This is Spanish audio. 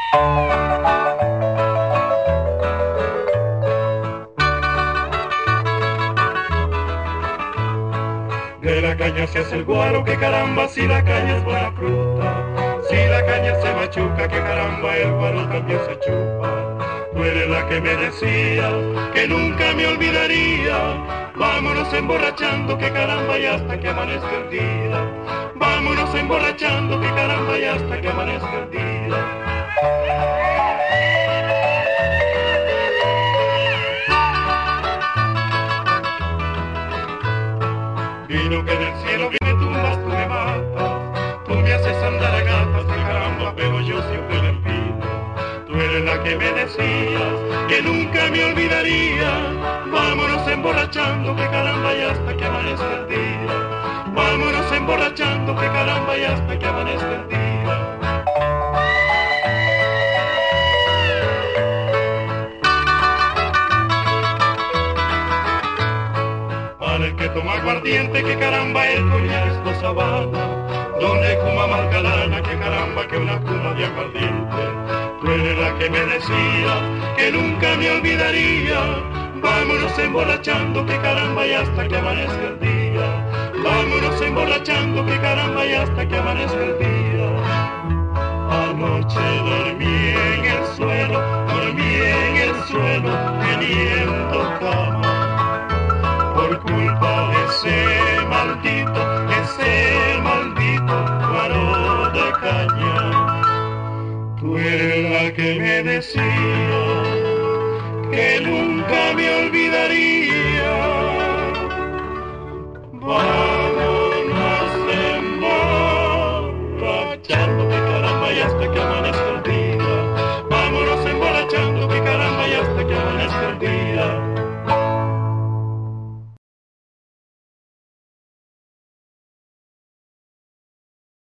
De la caña se hace el guaro, que caramba, si la caña es buena fruta. Si la caña se machuca, que caramba, el guaro también se chupa. Tú eres la que me decía que nunca me olvidaría. Vámonos emborrachando, que caramba, y hasta que amanezca el día. Vámonos emborrachando, que caramba, y hasta que amanezca el día. Vino que del cielo que me tumbas, tú me matas. Tú me haces andar a gatas, que caramba, pero yo siempre le pido. Tú eres la que me decías que nunca me olvidaría. Vámonos emborrachando, que caramba, y hasta que amanezca el día. Vámonos emborrachando, que caramba, y hasta que amanezca el día. Para el que toma aguardiente, que caramba, el coñac es dos Habana. Donde cuma Marcalana, que caramba, que una cuma de aguardiente. Tú eres la que me decía que nunca me olvidaría. Vámonos emborrachando, que caramba, y hasta que amanezca el día. Vámonos emborrachando, que caramba, y hasta que amanezca el día. Anoche dormí en el suelo, teniendo cama. Por culpa de ese maldito guaro de caña. Tú eres la que me decía que nunca me olvidaría. Vámonos emborrachando, que caramba, y hasta que amanezca